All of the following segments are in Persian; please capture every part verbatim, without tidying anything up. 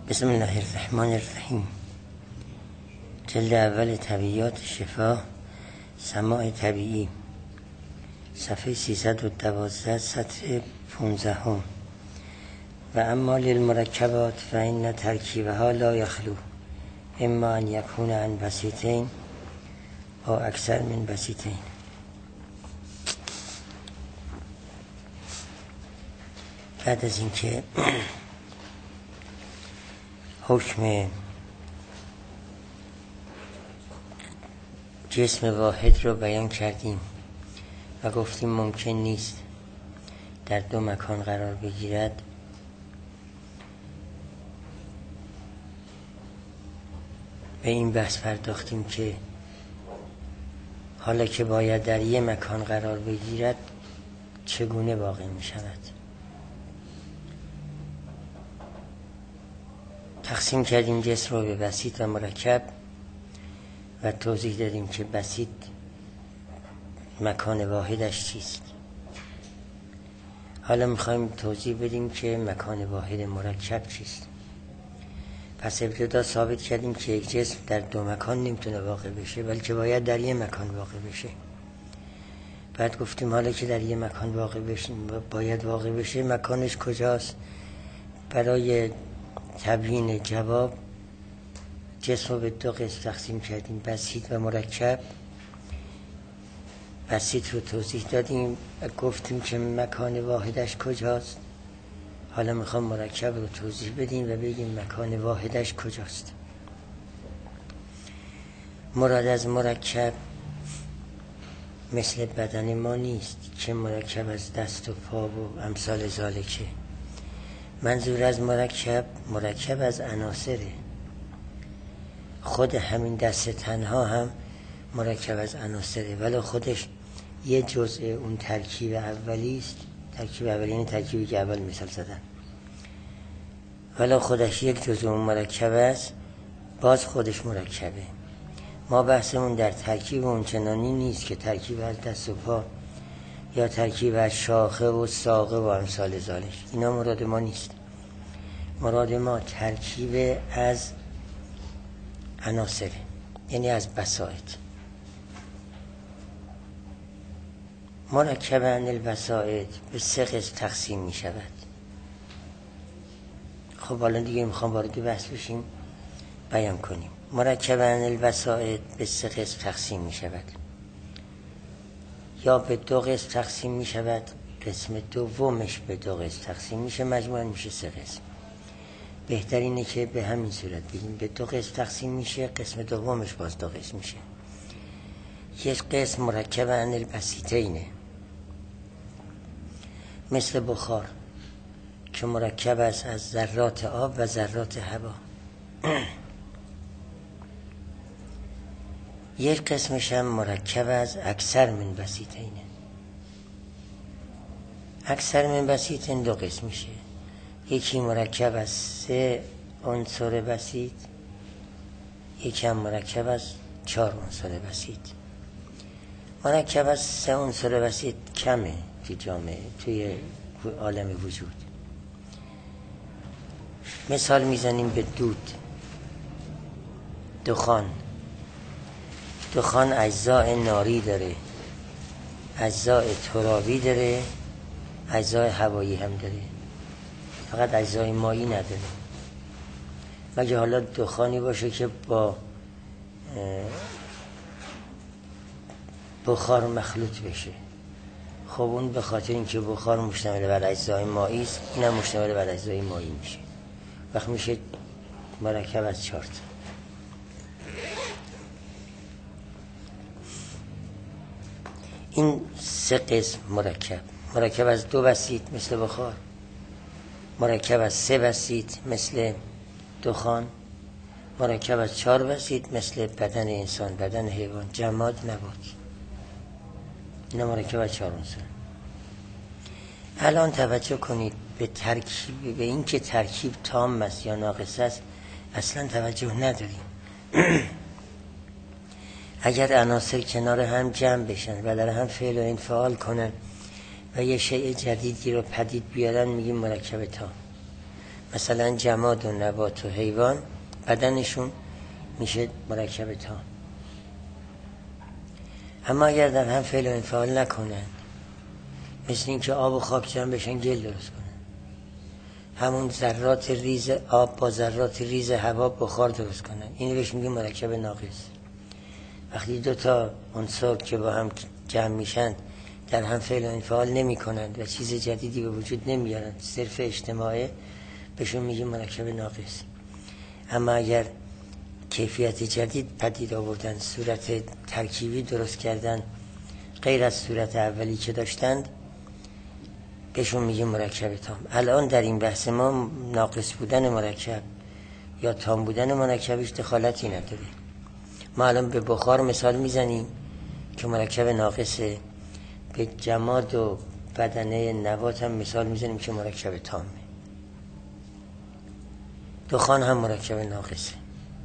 بسم الله الرحمن الرحیم. جلد اول طبیعیات شفا، سماع طبیعی، صفحه سیصد و دوازده، سطر پانزده هم. و اما للمرکبات فإن ترکیبها لا یخلو اما ان یکون عن بسیطین و اکثر من بسیطین. بعد از اینکه حکم جسم واحد رو بیان کردیم و گفتیم ممکن نیست در دو مکان قرار بگیرد، به این بحث پرداختیم که حالا که باید در یک مکان قرار بگیرد چگونه واقع می شود. تقسیم کردیم جسم رو به بسیط و مرکب و توضیح دادیم که بسیط مکان واحدش چیست. حالا میخوایم توضیح بدیم که مکان واحد مرکب چیست. پس ابتدا ثابت کردیم که یک جسم در دو مکان نمیتونه واقع بشه، بلکه باید در یک مکان واقع بشه. بعد گفتیم حالا که در یک مکان واقع بشه، باید واقع بشه، مکانش کجاست؟ برای تبیین جواب جسم رو به دو قسم تقسیم کردیم، بسیط و مرکب. بسیط رو توضیح دادیم، گفتیم که مکان واحدش کجاست. حالا میخوام مرکب رو توضیح بدیم و بگیم مکان واحدش کجاست. مراد از مرکب مثل بدن ما نیست که مرکب از دست و پا و امثال ذالکه. منظور از مرکب مرکب از عناصره. خود همین دست تنها هم مرکب از عناصره، ولی خودش یه جزء اون ترکیب اولی است. ترکیب اولی یعنی ترکیبی که اول مثال زدن، ولی خودش یک جزء اون مرکب است، باز خودش مرکبه. ما بحثمون در ترکیب اون چنانی نیست که ترکیب از دست و پا یا ترکیب از شاخه و ساقه و امثال ذالک، اینا مراد ما نیست. مراد ما ترکیب از عناصر، یعنی از بساط. مرکب عن البساط به سه قسم تقسیم می شود. خب حالا دیگه میخوام وارد بحث بشیم، بیان کنیم. مرکب عن البساط به سه قسم تقسیم می شود، یا به دو قسم تقسیم می شود، قسم دومش به دو قسم تقسیم میشه، مجموعاً میشه سه قسم. بهترینه که به همین صورت بگیم به دو قسم تقسیم میشه، قسم دومش باز دو قسم میشه. یک قسم مرکب عن البسیطینه، مثل بخار که مرکب است از ذرات آب و ذرات هوا. یک قسمش هم مرکب از اکثر من بسیطینه. اکثر من بسیطین دو قسم میشه، یکی مرکب از سه عنصر بسیط، یکی هم مرکب از چهار عنصر بسیط. مرکب از سه عنصر بسیط کمه توی جامعه، توی عالم وجود. مثال میزنیم به دود، دخان. دخان اجزای ناری داره، اجزای ترابی داره، اجزای هوایی هم داره، فقط اجزای مایی نداره. مگه حالا دخانی باشه که با بخار مخلوط بشه؟ خب اون به خاطر اینکه بخار مشتمل بر اجزای مایی است، این هم مشتمل بر اجزای مایی میشه، وقت میشه مرکب از چهار تا. این سه قسم مرکب: مرکب از دو بسیط مثل بخار، مرکب از سه بسیط مثل دخان، مرکب از چهار بسیط مثل بدن انسان، بدن حیوان، جماد، نبات. اینا مرکب از چهار عنصر. الان توجه کنید به ترکیب، به این که ترکیب تام است یا ناقص است اصلا توجه نداریم. اگر عناصر کنار هم جمع بشن و در هم فعل و انفعال کنن و یه شیء جدیدی رو پدید بیارن، میگیم مرکب تام. مثلا جماد و نبات و حیوان بدنشون میشه مرکب تام. اما اگر در هم فعل و انفعال نکنن، مثل این که آب و خاک جمع بشن گل درست کنن، همون ذرات ریز آب با ذرات ریز هوا بخار درست کنن، اینو بهش میگیم مرکب ناقص. وقتی دو تا عنصر که با هم جمع میشن در هم فعل و انفعال نمی کنند و چیز جدیدی به وجود نمیارند، صرف اجتماعه، بهشون میگیم مرکب ناقص. اما اگر کیفیت جدید پدید آوردن، صورت ترکیبی درست کردن غیر از صورت اولی که داشتند، بهشون میگیم مرکب تام. الان در این بحث ما ناقص بودن مرکب یا تام بودن مرکبش دخالتی نداره. ما الان به بخار مثال میزنیم که مرکب ناقصه، به جماد و بدنه نبات هم مثال میزنیم که مرکب تامه. دخان هم مرکب ناقصه.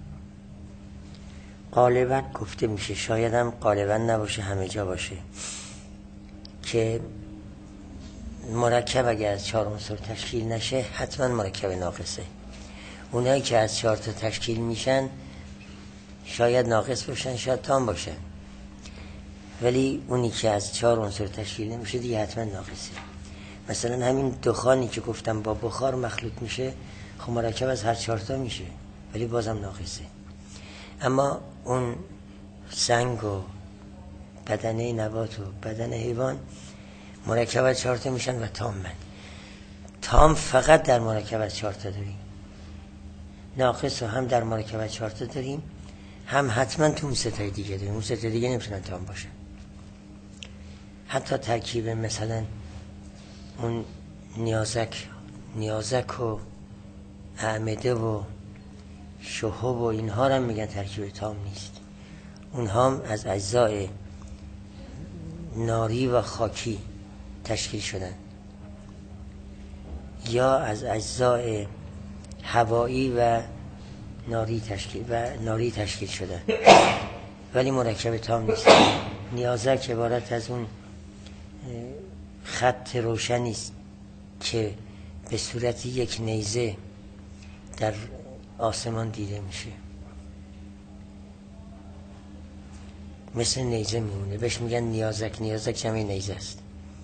غالبا گفته میشه، شاید هم غالبا نباشه، همه جا باشه، که مرکب اگر از چهار عنصر تشکیل نشه حتما مرکب ناقصه. اونایی که از چهار تا تشکیل میشن شاید ناقص باشن، شاید تام باشن، ولی اونی که از چهار عنصر تشکیل نمیشه دیگه حتما ناقصه. مثلا همین دخانی که گفتم با بخار مخلوط میشه، خب مرکب از هر چهار تا میشه ولی بازم ناقصه. اما اون سنگ و بدنه نبات و بدن حیوان مرکب از چهار تا میشن و تام من. تام فقط در مرکب از چهار تا داریم، ناقص رو هم در مرکب از چهار تا داریم، هم حتما تو اون سه تا دیگه داریم. اون سه تا دیگه نمیتونن تام باشن. حتی ترکیب مثلا اون نیازک نیازک و اعمده و شهب و اینها هم میگن ترکیب تام نیست. اونها هم از اجزای ناری و خاکی تشکیل شدن یا از اجزای هوایی و ناری تشکیل و ناری تشکیل شدن، ولی مرکب تام نیست. نیازک عبارت از اون خط روشنی است که به صورت یک نیزه در آسمان دیده میشه، مثل نیزه میمونه، بهش میگن نیازک. نیازک جمع نیزه است.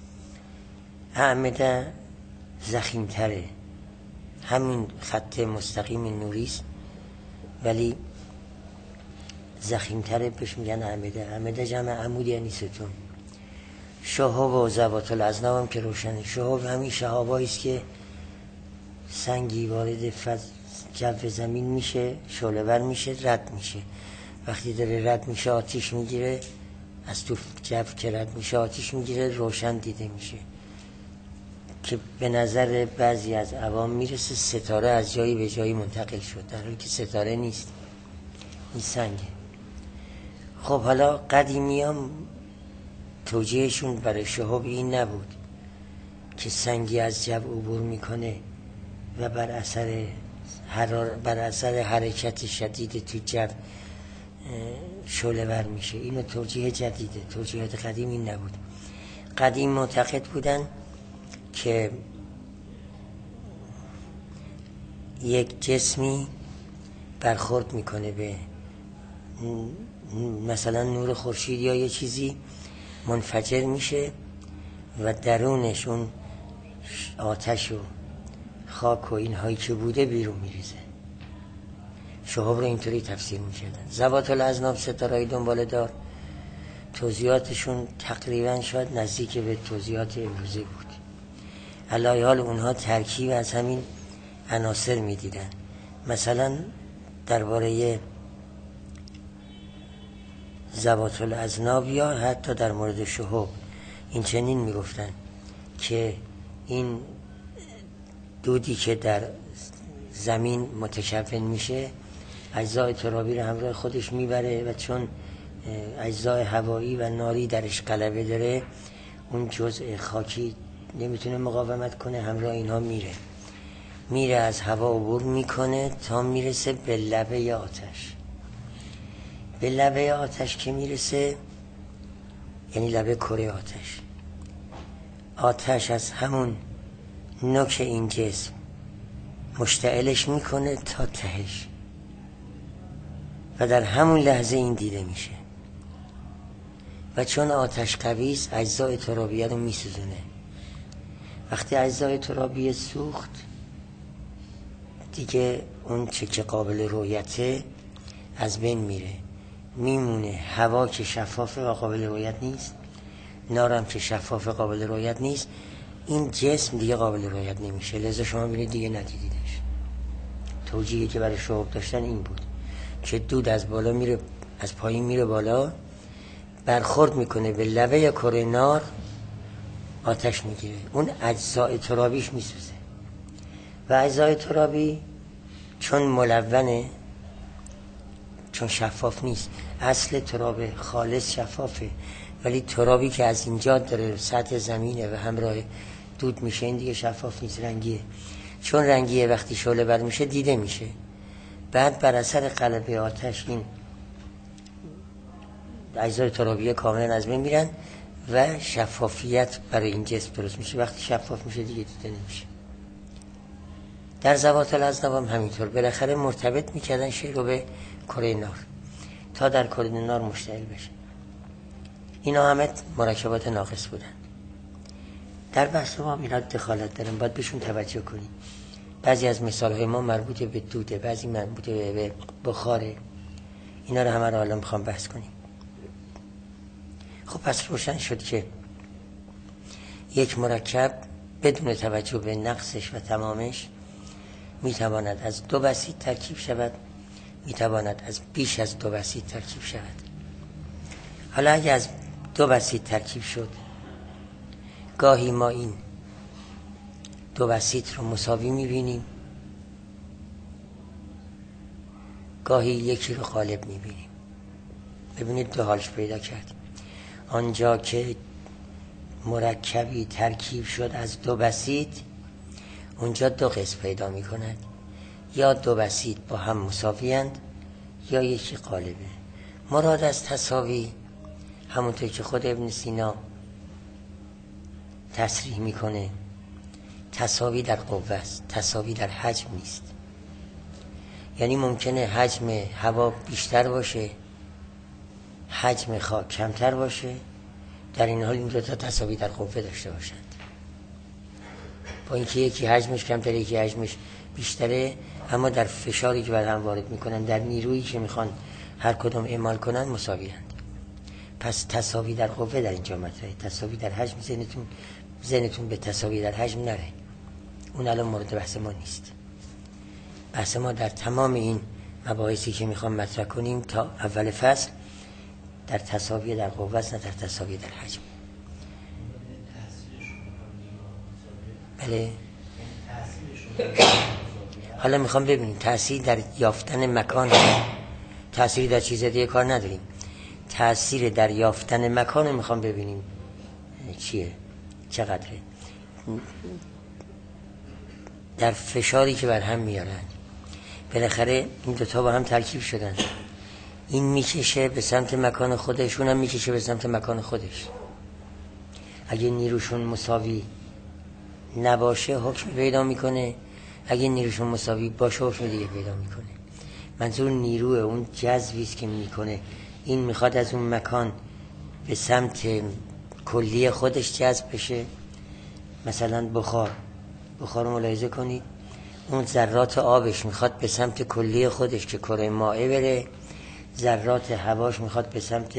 اعمده ضخیم‌تره، همین خط مستقیم نوری است ولی ضخیم‌تره، بهش میگن اعمده. اعمده جمع عمود یعنی ستون. شهاب و ذوات الاذناب هم که روشنه. شهاب همین شهابایی است که سنگی وارد فض جو زمین میشه، شعله‌ور میشه، رد میشه. وقتی داره رد میشه آتیش میگیره، از تو جو که رد میشه آتیش میگیره، روشن دیده میشه، که به نظر بعضی از عوام میرسه ستاره از جایی به جایی منتقل شد، در حالی که ستاره نیست، این سنگه. خب حالا قدیمیان توجیهشون برای شهاب این نبود که سنگی از جو عبور میکنه و بر اثر حرار بر اثر حرکت شدید تو جو شعله‌ور میشه. اینو توجیه جدیده، توجیهات قدیم این نبود. قدیم معتقد بودن که یک جسمی برخورد میکنه به مثلا نور خورشید یا یه چیزی، منفجر میشه و درونش اون آتش و خاک و اینهایی که بوده بیرون میریزه. شهاب رو اینطوری تفسیر میکردن. ذوات الاذناب ستاره‌های دنباله دار توضیحاتشون تقریبا شاید نزدیک به توضیحات امروزی بود. علی حال اونها ترکیب از همین عناصر میدیدن. مثلا درباره ذوات الاذناب یا حتی در مورد شهاب این چنین میگفتن که این دودی که در زمین متکون میشه اجزای ترابی رو همراه خودش میبره و چون اجزای هوایی و ناری درش غلبه داره، اون جزء خاکی نمیتونه مقاومت کنه، همراه اینها میره میره از هوا عبور میکنه تا میرسه به لبه آتش. به لبه آتش که میرسه یعنی لبه کره آتش، آتش از همون نوک این جسم مشتعلش میکنه تا تهش و در همون لحظه این دیده میشه و چون آتش قوی است اجزای ترابیه رو میسوزونه. وقتی اجزای ترابیه سوخت دیگه اون چه که قابل رؤیته از بین میره، میمونه هوا که شفافه و قابل رؤیت نیست، نارم که شفاف قابل رؤیت نیست، این جسم دیگه قابل رؤیت نمیشه. لذا شما ببینید دیگه ندیدیدش. توجیهی که برای شهاب داشتن این بود که دود از بالا میره، از پایین میره بالا، برخورد میکنه به لبه کره نار، آتش میگیره، اون اجزای ترابیش میسوزه و اجزای ترابی چون ملونه، چون شفاف نیست، اصل تراب خالص شفافه، ولی ترابی که از اینجا داره سطح زمینه و همراه دود میشه این دیگه شفاف نیست، رنگیه. چون رنگیه وقتی شعله بر میشه دیده میشه. بعد بر اثر غلبه آتش این اجزای ترابیه کاملا از بین میرن و شفافیت برای این جسم درست میشه. وقتی شفاف میشه دیگه دیده نمیشه. در ذوات الازناب هم همینطور، بالاخره مرتبط میکردن شی رو به کره نار تا در کره نار مشتعل بشه. اینا همه مرکبات ناقص بودن. در بحث ما اینا دخالت دارن، باید بهشون توجه کنیم. بعضی از مثالهای ما مربوط به دوده، بعضی مربوط به بخاره. اینا رو همه رو حالا میخوام بحث کنیم. خب پس روشن شد که یک مرکب بدون توجه به نقصش و تمامش میتواند از دو بسیط ترکیب شود، میتواند از بیش از دو بسیط ترکیب شود. حالا اگه از دو بسیط ترکیب شد، گاهی ما این دو بسیط رو مساوی میبینیم، گاهی یکی رو غالب میبینیم. ببینید دو حالش پیدا کردیم. آنجا که مرکبی ترکیب شد از دو بسیط، اونجا دو قسم پیدا میکند، یا دو بسیط با هم مساویند یا یکی غالبه. مراد از تساوی همونطور که خود ابن سینا تصریح میکنه، تساوی در قوه است، تساوی در حجم نیست. یعنی ممکنه حجم هوا بیشتر باشه، حجم خاک کمتر باشه، در این حال این دو تا تساوی در قوه داشته باشند. با اینکه یکی حجمش کمتره یکی حجمش بیشتره، اما در فشاری که بر هم وارد میکنن، در نیرویی که میخوان هر کدوم اعمال کنن مساویند. پس تساوی در قوه در اینجا مطرحه. تساوی در حجم ذهنتون ذهنتون به تساوی در حجم نره، اون الان مورد بحث ما نیست. بحث ما در تمام این مباحثی که میخوام مطرح کنیم تا اول فصل در تساوی در قوه است، نه در تساوی در حجم. بله. حالا میخوام ببینیم تأثیر در یافتن مکان، تأثیری در چیز دیگه کار نداریم، تأثیر در یافتن مکان رو میخوام ببینیم چیه، چقدره. در فشاری که بر هم میارن، بالاخره این دوتا با هم ترکیب شدن، این میکشه به سمت مکان خودش، اونم میکشه به سمت مکان خودش. اگه نیروشون مساوی نباشه حکم پیدا میکنه، اگه نیروشون مساوی باشه حکم دیگه پیدا میکنه. منظور نیروه، اون جذبی است که میکنه. این میخواد از اون مکان به سمت کلی خودش جذب بشه. مثلا بخار بخار رو ملاحظه کنید، اون ذرات آبش میخواد به سمت کلی خودش که کره مائع بره، ذرات هواش میخواد به سمت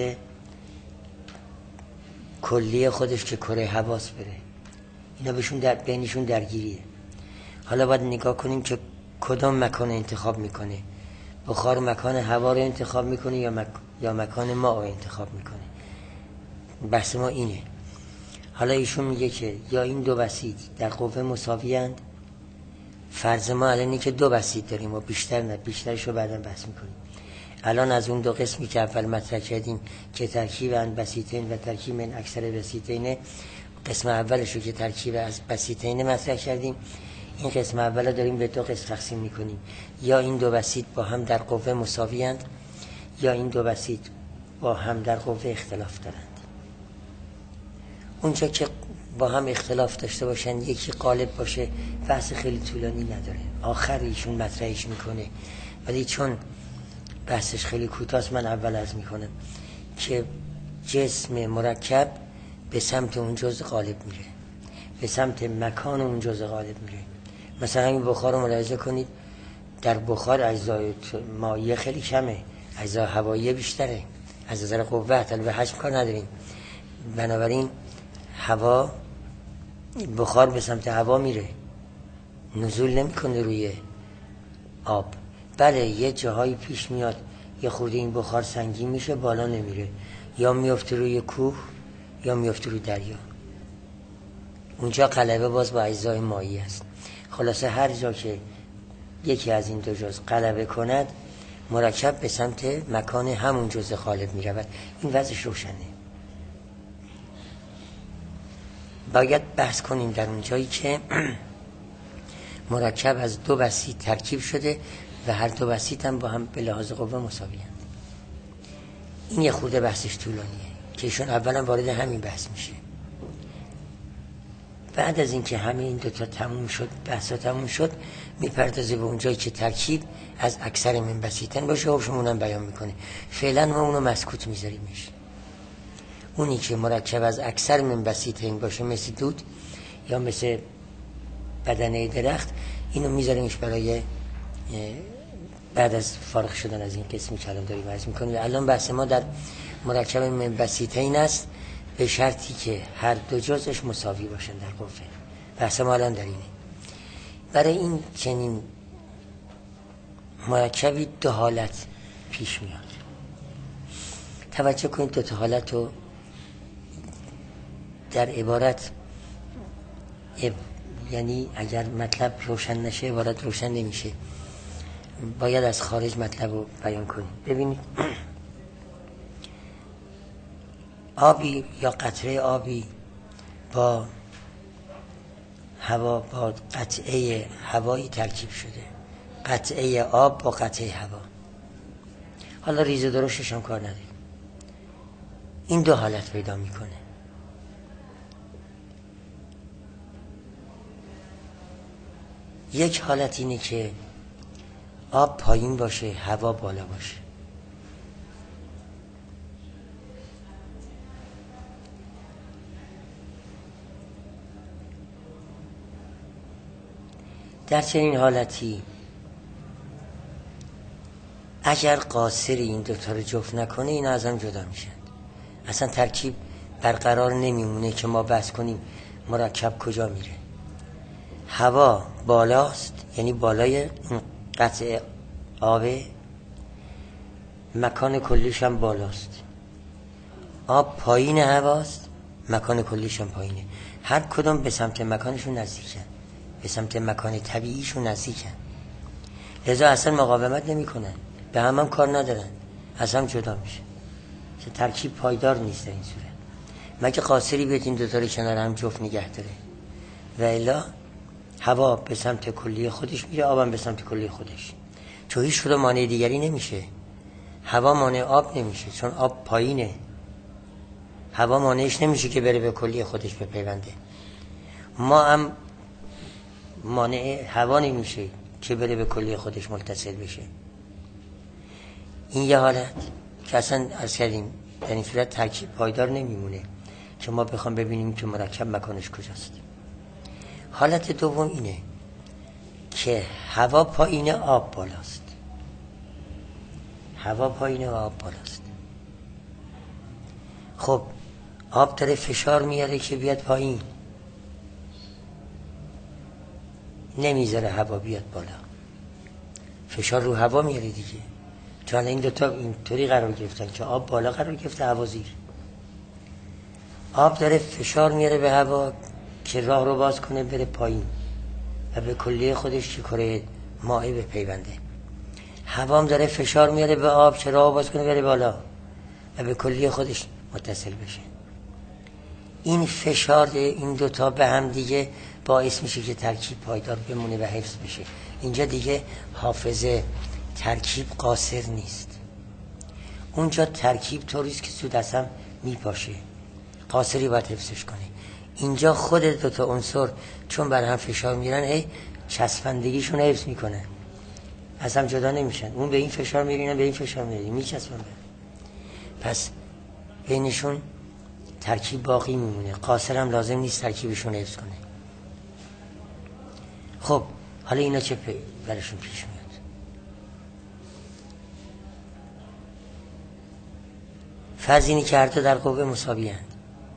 کلی خودش که کره هواس بره. اینا بهشون در بینشون درگیریه. حالا باید نگاه کنیم که کدام مکان انتخاب میکنه. بخار مکان هوا رو انتخاب میکنه یا مک... یا مکان ماء رو انتخاب میکنه. بحث ما اینه. حالا ایشون میگه که یا این دو بسیط در قوه مساویند. فرض ما الان اینه که دو بسیط داریم و بیشتر نه، بیشترشو بعدا بحث میکنیم. الان از اون دو قسمی که اول مطرح کردیم که ترکیب ان بسیطین و ترکیب من اکثر بسیطین، قسم اولشو که ترکیب از بسیطین مطرح کردیم، این قسم اول رو داریم به دو قسم تقسیم میکنیم. یا این دو بسیط با هم در قوه مساویند یا این دو بسیط با هم در قوه اختلاف دارند. اونجا که با هم اختلاف داشته باشن، یکی غالب باشه، بحث خیلی طولانی نداره، آخر ایشون مطرحش میکنه. ولی چون بحثش خیلی کوتاست من اول عرض میکنم که جسم مرکب به سمت اون جزء غالب میره، به سمت مکان اون جزء غالب میره. مثلا همین بخار رو ملاحظه کنید، در بخار اجزای مایع خیلی کمه، اجزای هوایی بیشتره از نظر قوت، البته حجم کار نداریم. بنابراین هوا، بخار به سمت هوا میره، نزول نمیکنه روی آب. بله یه جاهایی پیش میاد یه خورده این بخار سنگین میشه، بالا نمیره، یا میفته روی کوه یا میفته روی دریا، اونجا غلبه باز با اجزای مایی است. خلاصه هر جا که یکی از این دو جزء غلبه کند، مرکب به سمت مکان همون جزء غالب میرود. این وضعش روشنه. باید بحث کنیم در اون جایی که مرکب از دو بسیط ترکیب شده و هر دو بسیط هم با هم به لحاظ قوه مساوی هستند. این یه خورده بحثش طولانیه که ایشون اولا وارد همین بحث میشه. بعد از اینکه همه این دوتا تموم شد، بحثا تموم شد، میپردازه به اون جایی که ترکیب از اکثر من بسیطن باشه و شمونم بیان میکنه. فعلا ما اونو مسکوت میذاریمش. اونی که مرکب از اکثر من بسیطن باشه، مثل دود یا مثل بدنه درخت، اینو میذاریمش برای بعد از فارغ شدن از این قسمی که الان داریم عرض میکنیم. الان بحث ما در مرکب من بسیطین است، به شرطی که هر دو جزش مساوی باشن در قوه. بحث ما الان در اینه. برای این چنین مرکبی دو حالت پیش میاد. توجه کنید، دو تا حالت رو در عبارت، یعنی اگر مطلب روشن نشه عبارت روشن نمیشه، باید از خارج مطلب رو بیان کنیم. ببینید، آبی یا قطره آبی با هوا، با قطعه هوایی ترکیب شده، قطعه آب با قطعه هوا. حالا ریز و درشتش هم کار نداریم، این دو حالت پیدا میکنه. یک حالت اینه که آب پایین باشه، هوا بالا باشه. در چنین حالتی اگر قاصر این دوتا رو جفت نکنه، اینا از هم جدا میشن، اصلا ترکیب برقرار نمیمونه که ما بحث کنیم مرکب کجا میره. هوا بالاست، یعنی بالای قطع آب، مکان کلیش هم بالاست. آب پایین هواست، مکان کلیش هم پایینه. هر کدوم به سمت مکانشون نزدیکن، به سمت مکان طبیعیشون نزدیکن، لذا اصلا مقاومت نمی کنن، به هم هم کار ندارن، از هم جدا میشه. ترکیب پایدار نیست در این صورت، مگه قاصری بیاد این دوتا رو کنار هم جفت نگه داره. و الا هوا به سمت کلی خودش میره، آبم به سمت کلی خودش، چون هیچ کدوم مانع دیگری نمیشه. هوا مانع آب نمیشه، چون آب پایینه، هوا مانعش نمیشه که بره به کلی خودش بپیونده. ما هم مانع هوا نمیشه که بره به کلی خودش متصل بشه. این یه حالت که اصلا عرض کردیم در این صورت ترکیب پایدار نمیمونه که ما بخوام ببینیم که مرکب مکانش کجاست. حالت دوم اینه که هوا پایینه، آب بالاست. هوا پایینه و آب بالاست. خب آب داره فشار میاره که بیاد پایین، نمیذاره هوا بیاد بالا، فشار رو هوا میاره دیگه، چون این دوتا اینطوری قرار گرفتن که آب بالا قرار گرفته، هوا زیر. آب داره فشار میاره به هوا که راه رو باز کنه بره پایین و به کلیه خودش که کره مائع بپیونده. هوا هم داره فشار میاره به آب که راه رو باز کنه بره بالا و به کلیه خودش متصل بشه. این فشار این دوتا به هم دیگه باعث میشه که ترکیب پایدار بمونه و حفظ بشه. اینجا دیگه حافظه ترکیب قاصر نیست، اونجا ترکیب طوریست که سود اصلا میپاشه، قاصری باید حفظش کنه. اینجا خود دو تا عنصر چون بر هم فشار میرن ای چسبندگیشون حفظ میکنن، از هم جدا نمیشن. اون به این فشار میرینه، به این فشار میرینه، میچسبن. پس بینشون ترکیب باقی میمونه. قاصر هم لازم نیست ترکیبشون حفظ کنه. خب حالا اینا چه برشون پیش میاد؟ فرض اینی که هر دو در قوه مساوی هستند.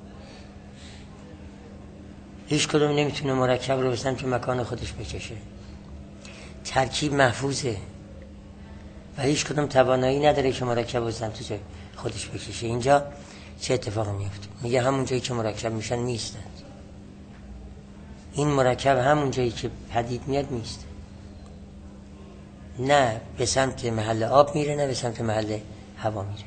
هیچ کدوم نمیتونه مرکب رو به سمت مکان خودش بکشه. ترکیب محفوظه و هیچ کدوم توانایی نداره که مرکب رو به سمت خودش بکشه. اینجا چه اتفاقی میفته؟ میگه همون جایی که مرکب میشن نیستند. این مرکب همون جایی که پدید میاد نیست. نه به سمت محل آب میره، نه به سمت محل هوا میره.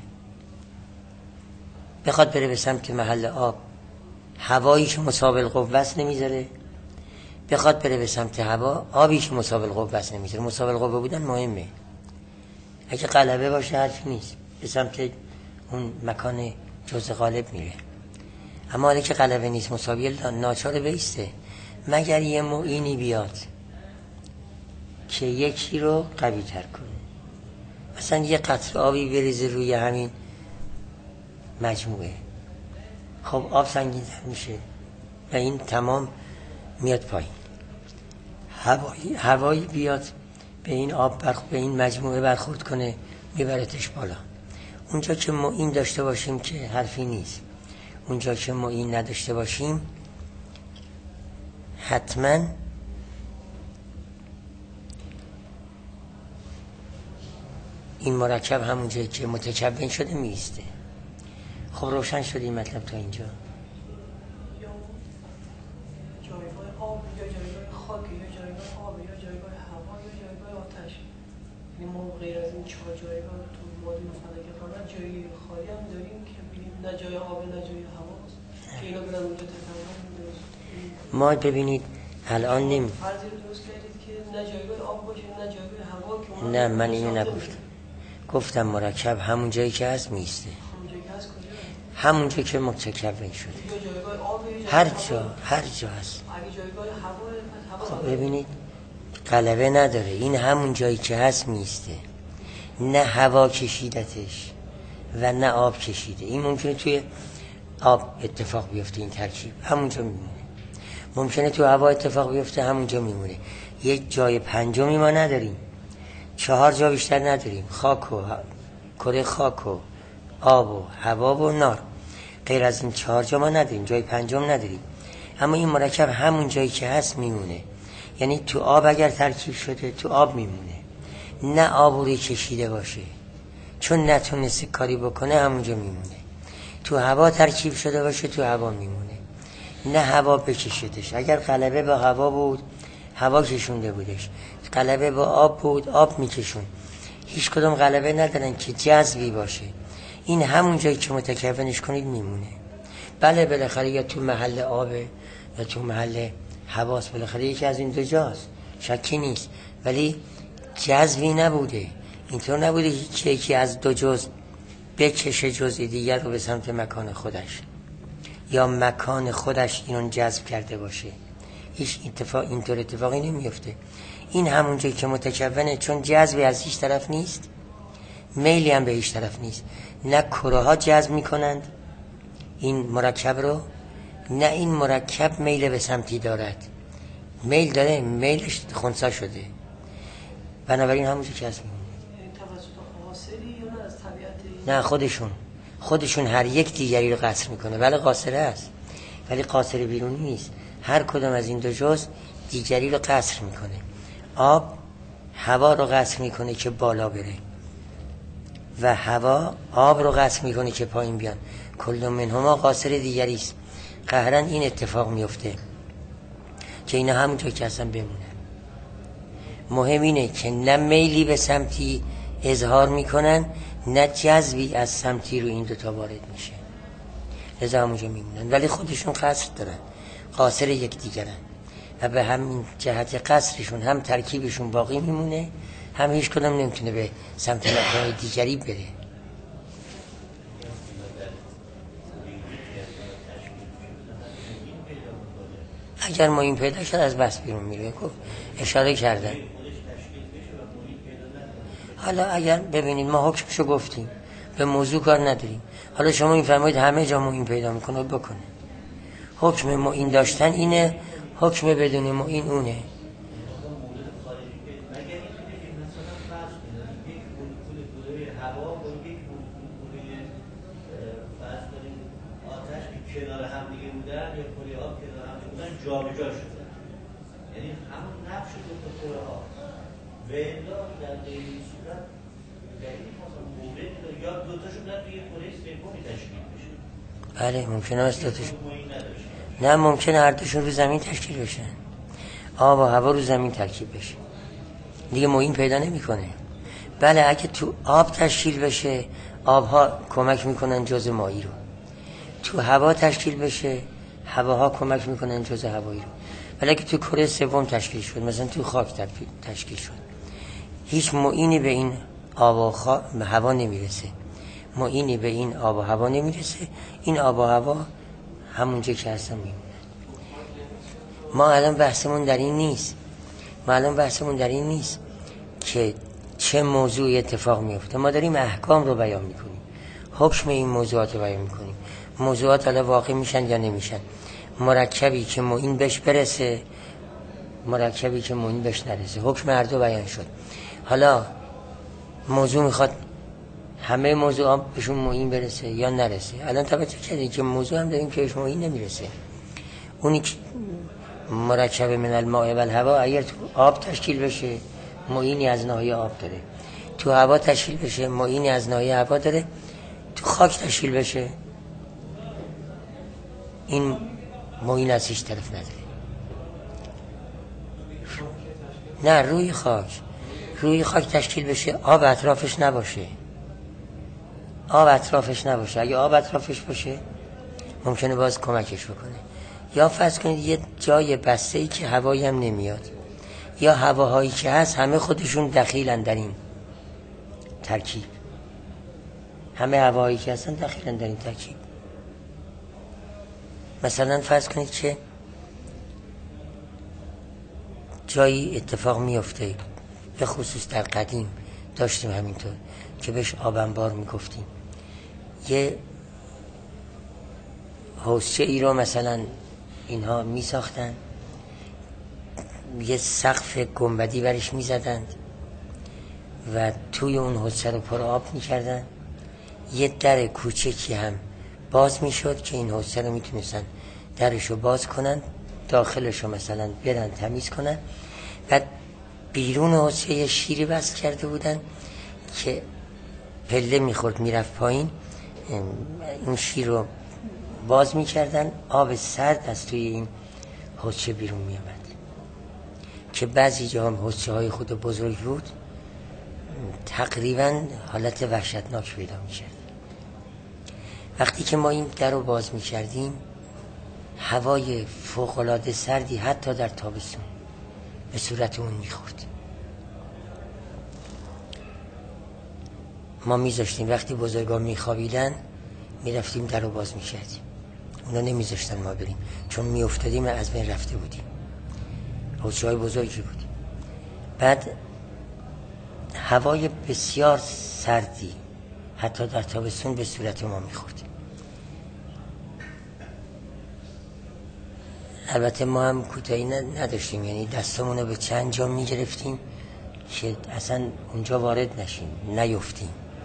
بخواد بره به سمت محل آب، هوایی که مساوی القوه است نمیذاره. بخواد بره به سمت هوا، آبی که مساوی القوه است نمیذاره. مساوی القوه بودن مهمه. اگه قلبه باشه حرفی نیست، به سمت اون مکان جزء غالب میره. اما حالا که قلبه نیست، مساوی ناچار بیسته، مگر یه معینی بیاد که یکی رو قوی تر کنه. مثلا یه قطره آبی بریزه روی همین مجموعه، خب آب سنگین تر میشه و این تمام میاد پایین. هوایی هوایی بیاد به این آب برخ... به این مجموعه برخورد کنه، میبرتش بالا. اونجا که معین داشته باشیم که حرفی نیست. اونجا که معین نداشته باشیم حتما این مرکب همون جایی که متکون شده میسته. خب روشن شد این مطلب تا اینجا. جایگاه آب یا جایگاه خاک یا جایگاه آب یا جایگاه هوا یا جایگاه آتش. یعنی ما غیر از این چهار جایگاه تو مادی فلک فقط جای خالی هم داریم که ببینید نه جای آب نه جای هواست که اینا برن اونجا تکامل. ما ببینید الان نمی فرضی رو درست کردید که نه جایگاه آب باشه نه جایگاه هوا که نه من اینو نگفتم. گفتم مرکب همون جایی که هست میسته، همون جایی که متکون شده، هر جا هر جا هست. خب ببینید غلبه نداره، این همون جایی که هست میسته. نه هوا کشیدتش و نه آب کشیده. این ممکنه توی آب اتفاق بیفته، این ترکیب همونجا میمونه. ممکنه تو هوا اتفاق بیفته، همونجا میمونه. یک جای پنجمی ما نداریم، چهار جا بیشتر نداریم. خاک و کره خاک و آب و هوا و نار، غیر از این چهار جا ما نداریم، جای پنجم نداریم. اما این مرکب همون جایی که هست میمونه. یعنی تو آب اگر ترکیب شده تو آب میمونه، نه آب رو کشیده باشه چون نتونسته کاری بکنه همونجا میمونه. تو هوا ترکیب شده باشه تو هوا میمونه، نه هوا بکشیدش. اگر غلبه با هوا بود هوا کشونده بودش، غلبه با آب بود آب میکشون. هیچ کدوم غلبه ندارن که جذبی باشه. این همون جایی که متکونش کنید میمونه. بله بالاخره یا تو محل آبه یا تو محل هواست، بالاخره یکی از این دو جاست، شکی نیست. ولی جذبی نبوده. اینطور نبوده که یکی از دو جز بکشه جزئی دیگر رو به سمت مکان خودش یا مکان خودش اینون جذب کرده باشه. هیچ اتفاق اینطور اتفاقی نمیفته. این همون جایی که متکونه، چون جذبی از هیچ طرف نیست، میلی هم به هیچ طرف نیست. نه کره ها جذب میکنند این مرکب رو، نه این مرکب میل به سمتی دارد. میل داره، میلش خنثی شده، بنابراین همونجا که هست میمونه. نه خودشون خودشون هر یک دیگری رو قصر میکنه. بله قاصره است ولی قاصر بیرونی نیست. هر کدام از این دو جز دیگری رو قصر میکنه. آب هوا رو قصر میکنه که بالا بره و هوا آب رو قصر میکنه که پایین بیان. کل منهما قاصر دیگری است. قهرا این اتفاق میفته که اینا همونطور که هستن بمونه. مهم اینه که نه میلی به سمتی اظهار میکنن نه جذبی از سمتی رو این دوتا وارد میشه، لذا همونجا میمونن. ولی خودشون قصر دارن، قاصر یک دیگرن و به همین جهت قصرشون هم ترکیبشون باقی میمونه، هم هیچ کدام نمیتونه به سمت مکان دیگری بره. اگر معین پیدا شد از بس بیرون میره. گفت اشاره کردن. حالا اگر ببینید ما حکمشو گفتیم، به موضوع کار نداریم. حالا شما این فرمایید همه جا معین پیدا میکنه، بکنه. حکم معین داشتن اینه، حکم بدون معین اونه. کنار هم دیگه بودن یا کلی آب کنار هم بودن جابجا شدن، یعنی همون نقش دو تا کره آب و الا در غیر این صورت دلیلی مثلا مورد یا دو تاشون در توی کره سومی تشکیل بشه. بله ممکنه است دو تاشون نه، ممکنه هر دوشون رو زمین تشکیل بشن. آب و هوا رو زمین ترکیب بشه دیگه معین پیدا نمیکنه. بله اگه تو آب تشکیل بشه، آبها کمک میکنن جزء مایی رو. تو هوا تشکیل بشه، هواها کمک میکنن جزء هوایی رو. ولی اگه تو کره سوم تشکیل شد، مثلا تو خاک تشکیل شد، هیچ معینی به این آب و خا... هوا نمیرسه. معینی به این آب و هوا نمیرسه. این آب و هوا همونجا که هستن میمونن. ما الان بحثمون در این نیست. ما الان بحثمون در این نیست که چه موضوعی اتفاق میفته. ما داریم احکام رو بیان میکنیم، حکم این موضوعات رو بیان میکنیم. موضوعات حالا واقع میشن یا نمیشن. مرکبی که معین بهش برسه، مرکبی که معین بهش نرسه، حکم هر دو بیان شد. حالا موضوع میخواد همه موضوعات بهشون معین برسه یا نرسه. الان توجه کردید که موضوع هم داریم که بهش معین نمیرسه. اونی که مرکب من الماء و الهوا اگر تو آب تشکیل بشه، معینی از ناحیه آب داره. تو هوا تشکیل بشه، معینی از ناحیه هوا داره. تو خاک تشکیل بشه، این معین از هیچ طرف نداره. نه روی خاک، روی خاک تشکیل بشه، آب اطرافش نباشه. آب اطرافش نباشه. اگه آب اطرافش باشه ممکنه باز کمکش بکنه. یا فرض کنید یه جای بسته‌ای که هوایی هم نمیاد، یا هواهایی که هست همه خودشون دخیلن در این ترکیب. همه هواهایی که هستن دخیلن در این ترکیب. مثلا فرض کنید که جایی اتفاق میفته، به خصوص در قدیم داشتیم همینطور که بهش آب انبار میگفتیم. یه حوضچه ای رو مثلا اینها میساختن، یه سقف گنبدی برش میزدند و توی اون حوضچه رو پر آب میکردن. یه در کوچکی هم باز میشد که این حوضچه رو میتونستن درشو باز کنن، داخلشو مثلا برن تمیز کنن. بعد بیرون حوضچه یه شیری بست کرده بودن که پله میخورد میرفت پایین، این شیر رو باز میکردن، آب سرد از توی این حوضچه بیرون میامد که بعضی جا هم حوضچه های خود بزرگ بود، تقریبا حالت وحشتناک پیدا میکرد. وقتی که ما این در رو باز میکردیم، هوای فوق‌العاده سردی حتی در تابستون به صورت اون میخورد. ما میذاشتیم وقتی بزرگا میخوابیدن میرفتیم در رو باز میکردیم، اونا نمیذاشتن ما بریم چون میافتادیم از بین رفته بودیم. حوضچه های بزرگی بود. بعد هوای بسیار سردی حتی در تابستون به صورت ما میخورد. البته ما هم کوتاهی نداشتیم، یعنی دستمون رو به چند جا میگرفتیم که اصلا اونجا وارد نشیم، نیفتیم.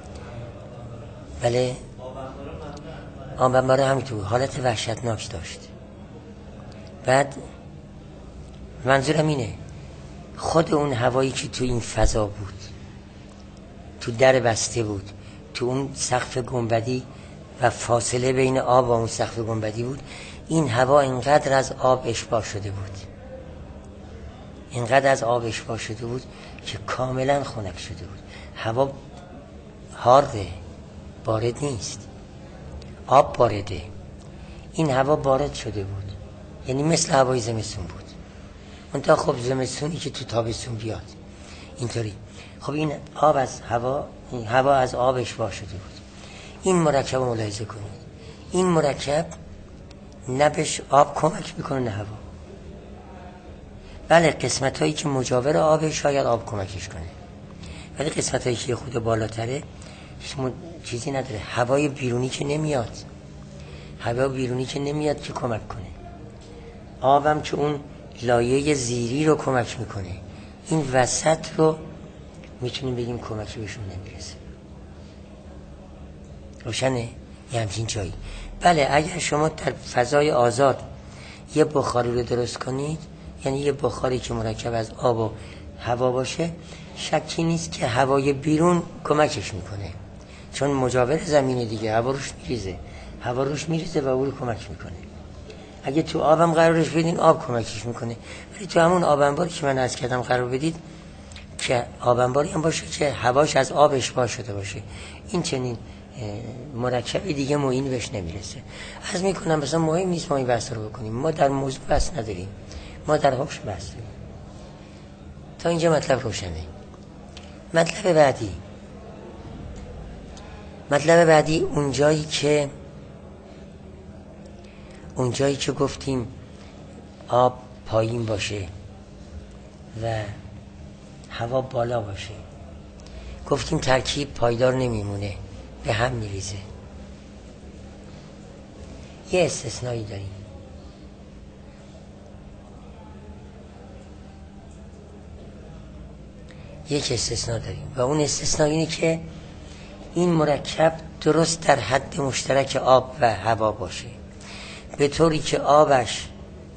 بله آب انباره همینطور حالت وحشتناک داشت. بعد منظورم اینه خود اون هوایی که تو این فضا بود، تو در بسته بود، تو اون سقف گنبدی و فاصله بین آب و اون سقف گنبدی بود، این هوا اینقدر از آب اشباع شده بود، اینقدر از آب اشباع شده بود که کاملا خنک شده بود. هوا هارده، بارد نیست. آب بارده، این هوا بارد شده بود، یعنی مثل هوای زمستون بود. منتها خب زمستونی که تو تابستون بیاد اینطوری. خب این آب از هوا، این هوا از آب اشباع شده بود. این مرکب رو ملاحظه کنید. این مرکب نه بهش آب کمک میکنه نه هوا. بله قسمت هایی که مجاور آب شاید آب کمکش کنه، ولی قسمت هایی که خود بالاتره هیچ م... چیزی نداره. هوای بیرونی که نمیاد، هوا بیرونی که نمیاد که کمک کنه. آبم که اون لایه زیری رو کمک میکنه، این وسط رو میتونیم بگیم کمکی بهشون نمیرسه. روشنه؟ یه همچین جایی. بله اگر شما در فضای آزاد یه بخاری رو درست کنید، یعنی یه بخاری که مرکب از آب و هوا باشه، شکی نیست که هوای بیرون کمکش میکنه، چون مجاور زمینه دیگه، هوا روش میریزه، هوا روش میریزه و او رو کمک میکنه. اگه تو آبم قرارش بدین آب کمکش میکنه، ولی تو همون آب انباری که من عرض کردم قرار بدید که آب انباری هم باشه که هواش از آب اشباع شده باشه، این چنین مرکبی دیگه معین بهش نمیرسه. عرض میکنم مثلا مهم نیست ما این بحث رو بکنیم، ما در موضوع بحث نداریم، ما در حکم بحث داریم. تا اینجا مطلب روشنه. مطلب بعدی مطلب بعدی اونجایی که اونجایی که گفتیم آب پایین باشه و هوا بالا باشه، گفتیم ترکیب پایدار نمیمونه، به هم میریزه. یه استثنایی داریم، یک استثناء داریم و اون استثناء اینه که این مرکب درست در حد مشترک آب و هوا باشه، به طوری که آبش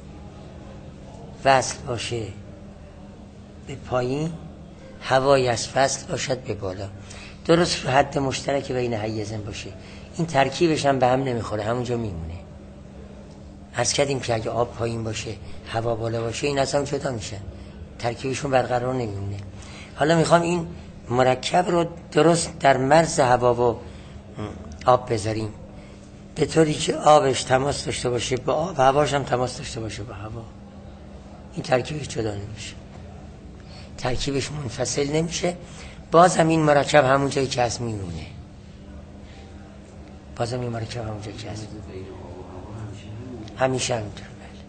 وصل باشه به پایین، هوای از وصل باشد به بالا، درست رو حد مشترک بین حیزن باشه. این ترکیبش هم به هم نمیخوره، همونجا میمونه. عرض کردیم که اگه آب پایین باشه هوا بالا باشه، این از هم جدا میشن، ترکیبشون برقرار نمیمونه. حالا میخوام این مرکب رو درست در مرز هوا و آب بذاریم، به طوری که آبش تماس داشته باشه با آب، هواش هم تماس داشته باشه با هوا. این ترکیبش جدا نمیشه، ترکیبش منفصل نمیشه، بازم این مرکب همون جایی که هست میمونه، بازم این مرکب همون جایی که هست همیشه همینطور.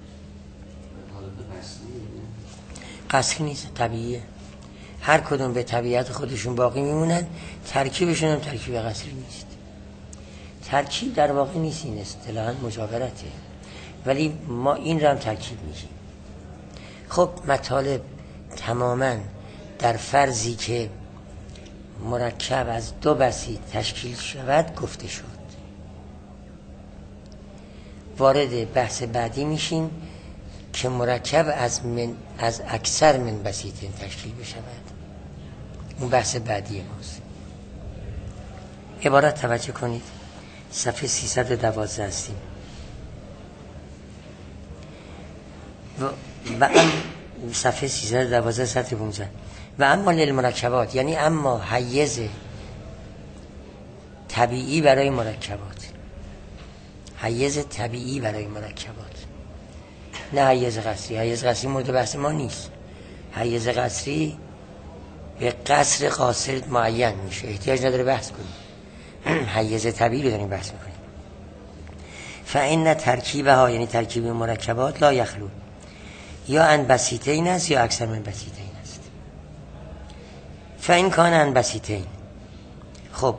قصری نیست، طبیعیه، هر کدوم به طبیعت خودشون باقی میمونن، ترکیبشون هم ترکیب قصری نیست. ترکیب در واقع نیست، این اصطلاحاً مجاورته، ولی ما این رو هم ترکیب میگیم. خب مطالب تماماً در فرضی که مرکب از دو بسیط تشکیل شود گفته شد. وارد بحث بعدی میشیم که مرکب از من از اکثر من بسیط تشکیل بشود. اون بحث بعدی ماست. عبارت توجه کنید، صفحه سیصد و دوازده هستیم. و, و ام صفحه سیصد و دوازده سطر پانزده. و اما للمرکبات، یعنی اما حیز طبیعی برای مرکبات، حیز طبیعی برای مرکبات، نه حیز قصری. حیز قصری مورد بحث ما نیست. حیز قصری به قصر قاصر معین میشه، احتیاج نداره بحث کنیم. حیز طبیعی رو داریم بحث میکنیم. فإن ترکیبها، یعنی ترکیب مرکبات، لا یخلو، یا ان بسیطین است یا اکثر من بسیطین است. فإن کان ان بسیطین، خب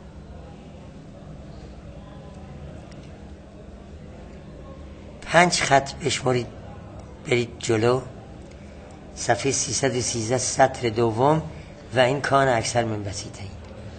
پنج خط بشمارید برید جلو، صفحه سیصد و سیزده سطر دوم. و این کان اکثر من بسیطین،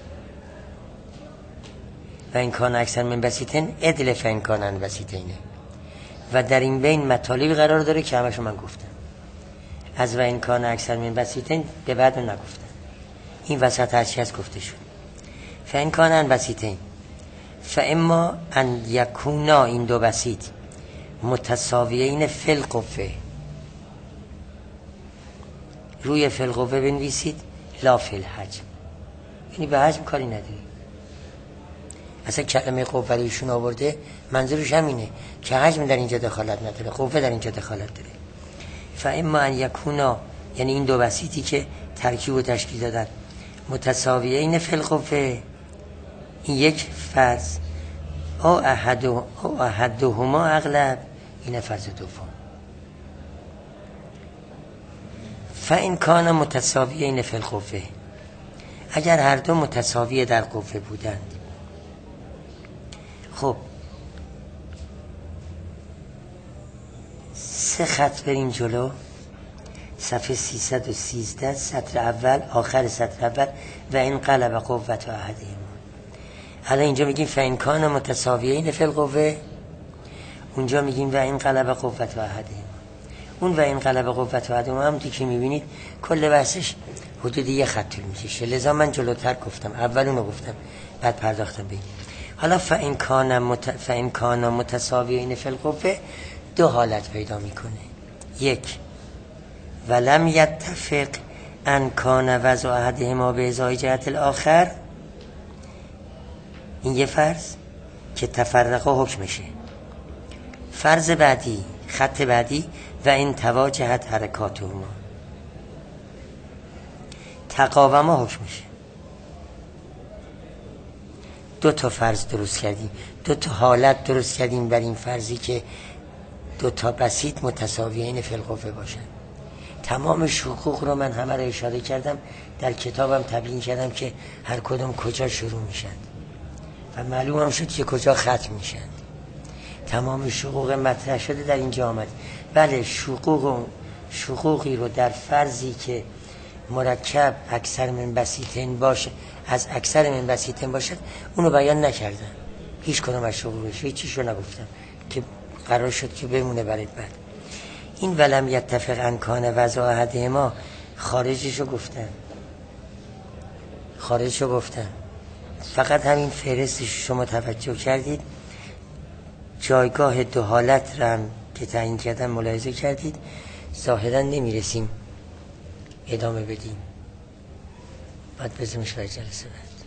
و این کان اکثر من بسیطین ادل فین کانن بسیطینه. و در این بین مطالبی قرار داره که همشو من گفتم. از و این کان اکثر من بسیطین به بعد رو نگفتم، این وسط هرچی از گفته شد. فین کانن بسیطین فاما ان یکونا، این دو بسیط، متساویین فی القوه، روی فی القوه بنویسید، لا فی الحجم، یعنی به حجم کاری نداری. اصلا کلمه قوه رو ایشون آورده، منظورش همینه که حجم در اینجا دخالت نداره، قوه در اینجا دخالت داره. فاما ان یکونا، یعنی این دو بسیطی که ترکیب و تشکیل دادن، متساویین فی القوه، این یک فرض، او احد او احدهما اغلب، این فرض دوم. فإن کان متساویین فی القوه، اگر هر دو متساوی در قوه بودند. خب سه خط بریم جلو، صفحه سیصد و سیزده، سطر اول، آخر سطر اول. و این قلب قوت احدهما. حالا اینجا میگیم فإن کان متساویین فی القوه، اونجا میگیم و این قلب قوت احدهما. اون و این قلب قوت احدهما هم تو که میبینید کل بحثش حدود یه خط طول میکشه، لذا من جلوتر گفتم، اول اونو گفتم بعد پرداختم به این. حالا فإن کان مت... فإن کان متساویین فی القوه دو حالت پیدا میکنه. یک، ولم یتفق ان کان وضع احدهما به ازای جهت الاخر، این یه فرض که تفرقه حکمشه. فرض بعدی، خط بعدی، و این تواجهت حرکاتهما، تقاوما حکمشه. دو تا فرض درست کردیم، دو تا حالت درست کردیم بر این فرضی که دو تا بسیط متساویین فی القوه باشن. تمام شقوق رو من همه رو اشاره کردم، در کتابم تبیین کردم که هر کدوم کجا شروع میشن و معلوم هم شد که کجا ختم میشن. تمام شقوق مطرح شده در اینجا آمد. بله، شقوق شقوقی رو در فرضی که مرکب اکثر من بسیطین باشه، از اکثر من بسیطین باشد، اونو بیان نکردم. هیچ کدوم از شقوقش هیچ چیزو نگفتم که قرار شد که بمونه برای بعد. این ولم یتفق ان کان وضع احدهما خارجشو گفتم، خارجشو گفتم. فقط همین فهرستش شما توجه کردید، جایگاه دو حالت رو هم که تعیین کردم ملاحظه کردید. ظاهرا نمیرسیم ادامه بدیم، بعد بزنش برای جلسه بعد.